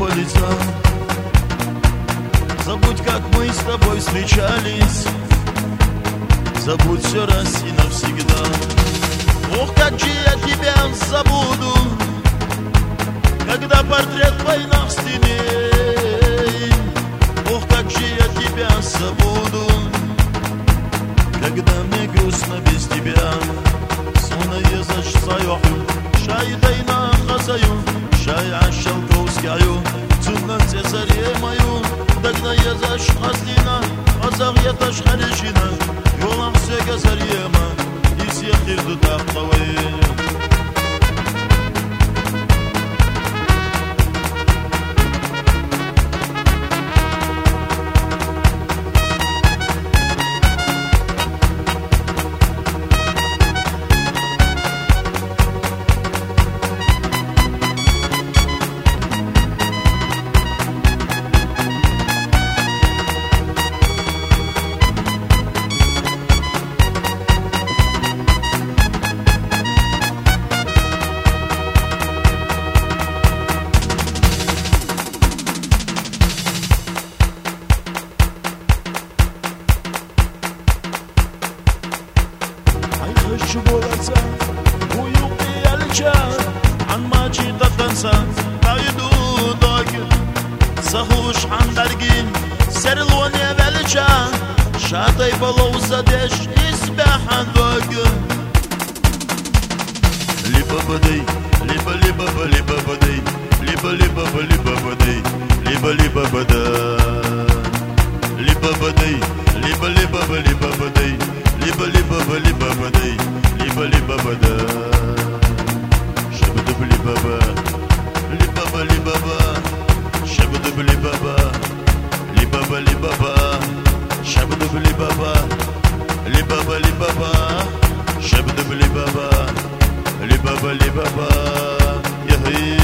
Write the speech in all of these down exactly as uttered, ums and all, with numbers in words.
лица. Забудь, как мы с тобой встречались, забудь все раз и навсегда. Ох, как же я тебя забуду, когда портрет твой на стене. Ох, как же я тебя забуду, когда мне грустно без тебя. Sonra yazışsayım, şaydayna xasayım, şay aşal ковскаю, цуннан цесаремаю, тогда я заш аслина, азах я таш халишина, yolам все газарема, и всех тирду таптавай. Хочу болаться, бую пиалича, анмачи татанса, тайду доги, сахуш андаргин, серлоне велича, шатай болоуза деш, избяхан доги. Либо бадей, либо либо либо бадей, либо либо либо бадей, либо либо бада, либо бадей, либо либо либо бадей. Либо либо либо бадей, либо либо бада, шабуду либо ба, либо ба либо ба, шабуду либо ба, либо ба либо ба, шабуду либо ба, либо ба либо ба, шабуду либо ба, либо ба либо ба, яхи.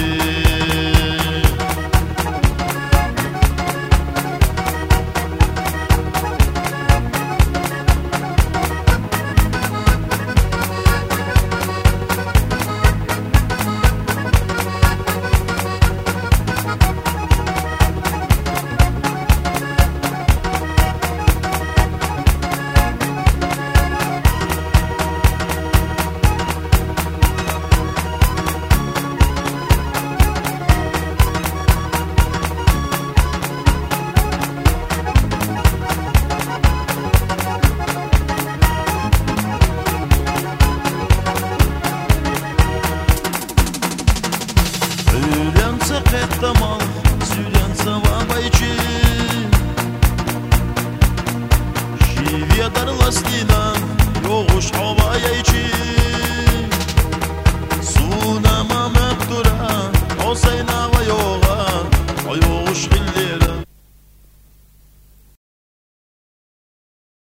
Tamam, sürensa вабайчи, живе дар ластина, йогуш оваяйчи.